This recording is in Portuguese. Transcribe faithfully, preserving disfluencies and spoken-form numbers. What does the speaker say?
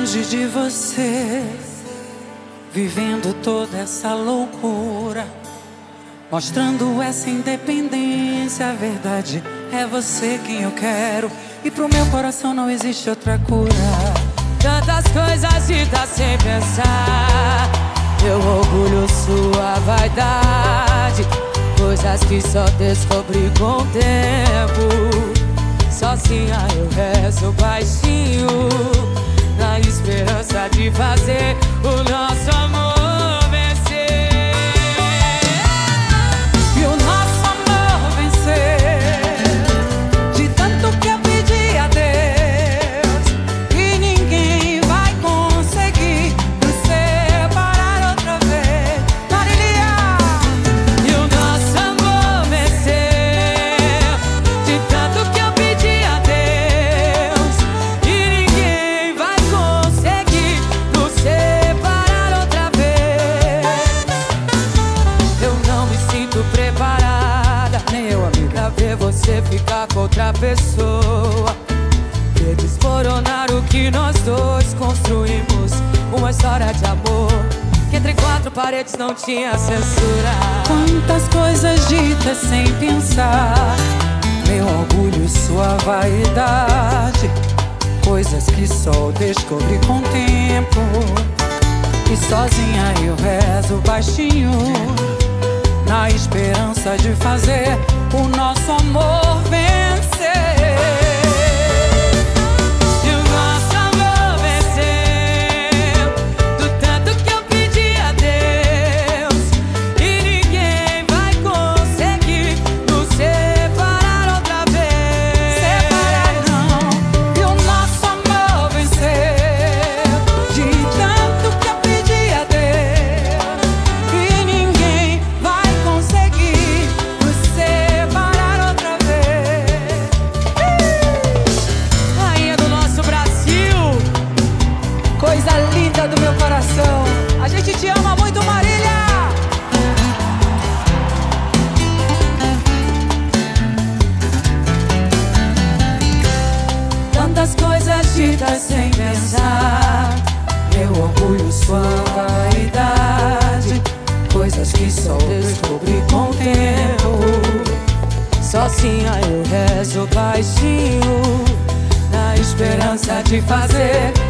longe de você, vivendo toda essa loucura, mostrando essa independência. A verdade é você quem eu quero, e pro meu coração não existe outra cura. Tantas coisas ditas sem pensar, meu orgulho, sua vaidade, coisas que só descobri com o tempo. Sozinha eu rezo baixinho, na esperança de fazer o nosso amor vencer. E o nosso amor vencer, de tanto que eu pedi a Deus, e ninguém vai conseguir nos separar outra vez. Marilia! E o nosso amor vencer, de tanto que eu pedi a Deus, e ninguém vai conseguir nos separar outra vez. Eu não me sinto preparada, Nem eu, amiga, pra ver você ficar com outra pessoa, e desmoronar o que nós dois construímos. Uma história de amor que entre quatro paredes não tinha censura. quantas coisas ditas sem pensar, meu orgulho e sua vaidade, coisas que só descobri com o tempo. E sozinha eu rezo baixinho, na esperança de fazer o nosso amor vencer. E o nosso amor venceu, do tanto que eu pedi a Deus, e ninguém vai conseguir nos separar outra vez. Separar não. E o nosso amor venceu, de tanto que eu pedi a Deus, e ninguém vai conseguir nos separar outra vez. Rainha do nosso Brasil, Coisa linda do meu coração, a gente te ama muito, Marília! Tantas coisas ditas sem pensar, meu orgulho, sua vaidade, coisas que só descobri com o tempo. sozinha eu rezo baixinho, na esperança de fazer